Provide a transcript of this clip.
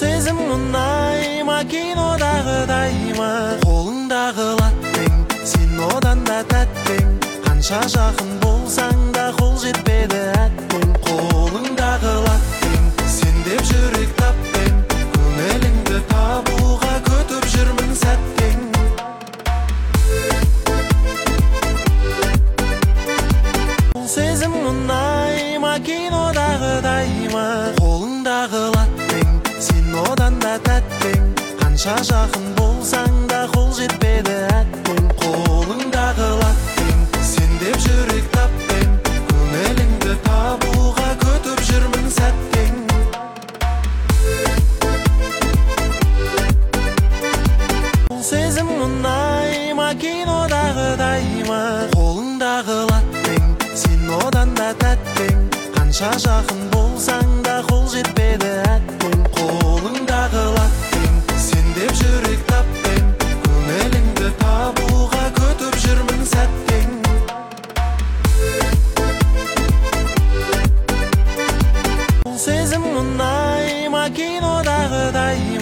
сезім мұнай ма, кинодағыдай ма? Қолыңдағы латтың, сен одан да тәттің. Қанша жақын болсаң да қол жетпеді әттің. Қолыңдағы латтың, сен деп жүрек таптың. Көңіліңді табуға күтіп жүрмін сәттің. Сезім мұнай ма, кинодағыдай ма? Қолыңдағы латтың, сен одан да тәттің. Қанша жақын болсаң да қол жетпеді әттің. Қолыңдағы латтың, сен деп жүрек таптың. Көңіліңді табуға күтіп жүрмін сәттің. Сезім мұнай ма, кинодағыдай ма? Қолыңдағы латтың, сен одан да тәттің. Қанша жақын болсаң да қол жетпеді әттің. Қолыңдағы латтың, сен деп жүрек таптың. Көңіліңді табуға күтіп жүрмін сәттің. Сезім мұнай ма, кинодағыдай